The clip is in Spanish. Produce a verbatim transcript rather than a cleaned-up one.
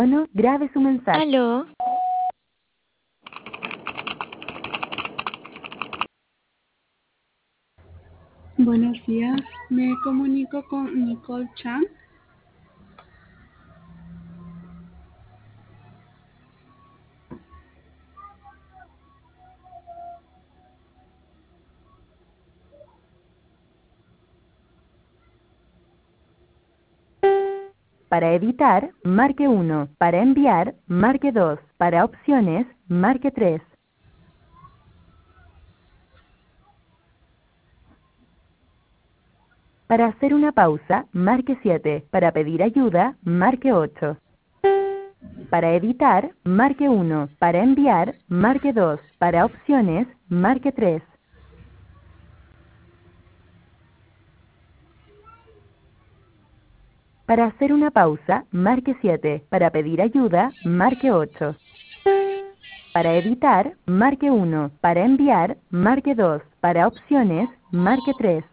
tono, grabe su mensaje. Aló. Buenos días, me comunico con Nicole Chan. Para editar, marque uno. Para enviar, marque dos. Para opciones, marque tres. Para hacer una pausa, marque siete. Para pedir ayuda, marque ocho. Para editar, marque uno. Para enviar, marque dos. Para opciones, marque tres. Para hacer una pausa, marque siete. Para pedir ayuda, marque ocho. Para editar, marque uno. Para enviar, marque dos. Para opciones, marque tres.